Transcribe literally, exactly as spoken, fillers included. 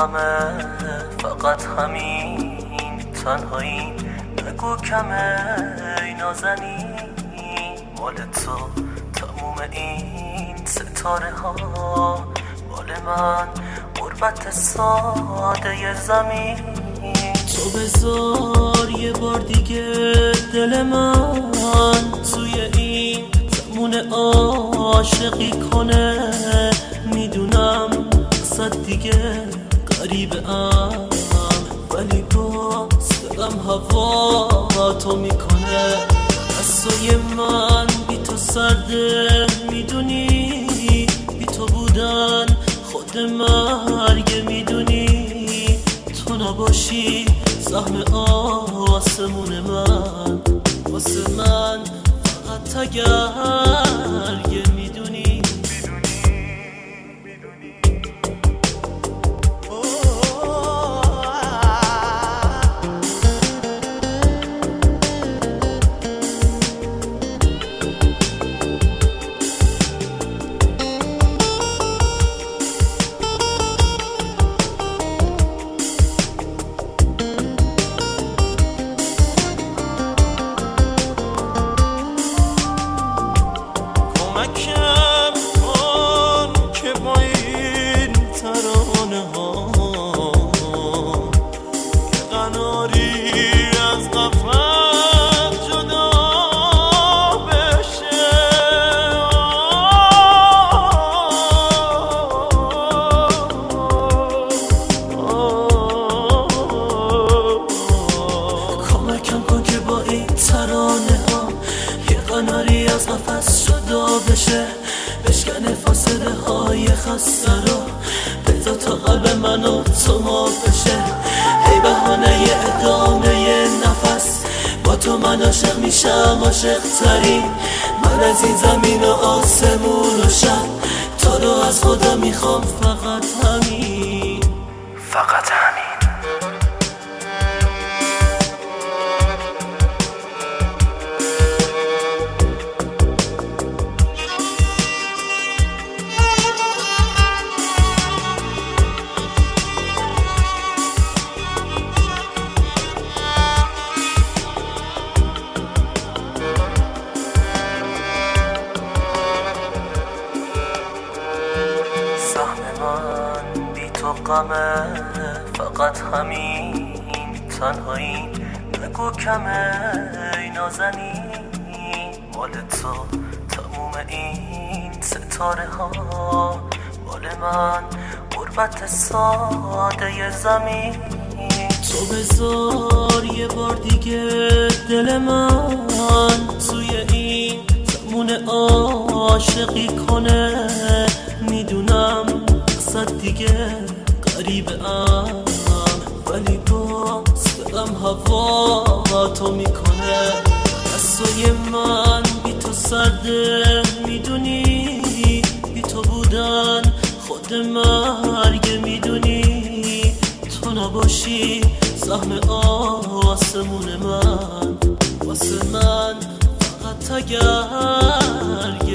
غمه، فقط همین تنهایی. بگو کمه ای نازنین، مال تو تموم این ستاره ها، مال من غربت ساده زمین. تو بذار یه بار دیگه دل من توی این زمون عاشقی کنه. میدونم قصد دیگه غریبه ام، ولی باز دلم هوا تو میکنه. دستای من بی تو سرده، میدونی بی تو بودن خود مرگ. میدونی تو نباشی سهم آسمون من، واسه من فقط تگرگه. میدونی کم کن که با این ترانه ها که قناری از قفس جدا بشه. کمکم کن که با این ترانه ها یه قناری از قفس جدا بشه، بشکنه فاصله های خسته رو، بذار تا قلب من و تو ما بشه. ای بهانه ی ادامه ی نفس، با تو من عاشق میشم عاشق ترین. من از این زمین و آسمون و شب تو رو از خدا میخوام، فقط همین، فقط همین. من بی تو غمه، فقط همین تنهایی. بگو کمه ای نازنین، مال تو تموم این ستاره ها، مال من غربت ساده زمین. تو بذار یه بار دیگه دل من توی این زمون عاشقی کنه. میدونم قصد دیگه غریبه ام، ولی باز دلم هوا تو میکنه. دستای من بی تو سرده، میدونی بی تو بودن خود مرگ. میدونی تو نباشی سهم آسمون من، واسه من فقط تگرگ.